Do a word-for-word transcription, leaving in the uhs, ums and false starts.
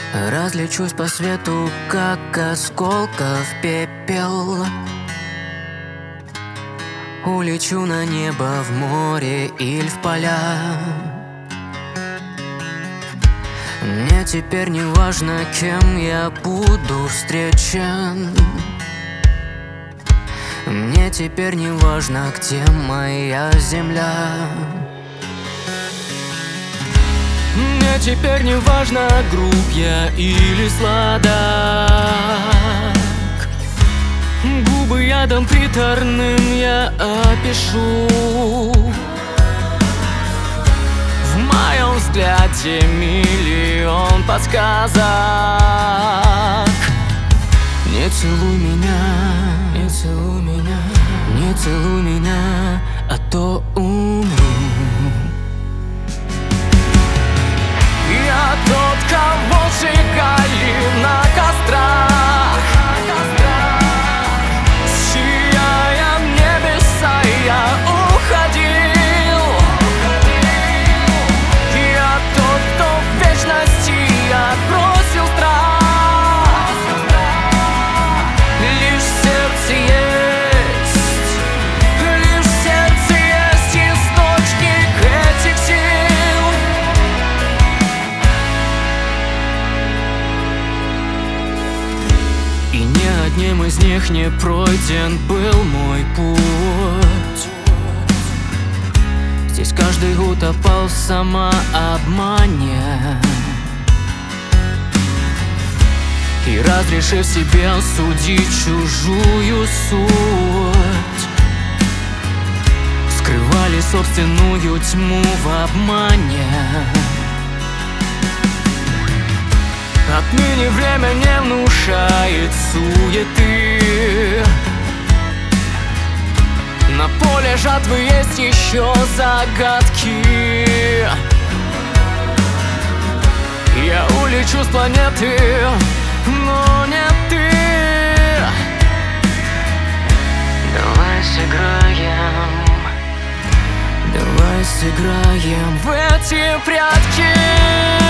Разлечусь по свету, как осколков пепел. Улечу на небо, в море или в поля. Мне теперь не важно, кем я буду встречен. Мне теперь не важно, где моя земля. Мне теперь не важно, груб я или сладок. Губы ядом приторным я опишу. В моем взгляде миллион подсказок. Не целуй меня, не целуй меня, не целуй меня, а то умру. Я тот, кого сжигали на кострах. Сияя небеса, я уходил. Я тот, кто в вечности отбросил страх. Лишь в сердце есть, лишь в сердце есть источник этих сил. И ни одним из них не пройден был мой путь. Здесь каждый утопал в самообмане и, разрешив себе судить чужую суть, скрывали собственную тьму в обмане. Отныне время не внушает суеты. На поле жатвы есть еще загадки. Я улечу с планеты, но не ты. Давай сыграем, давай сыграем в эти прятки.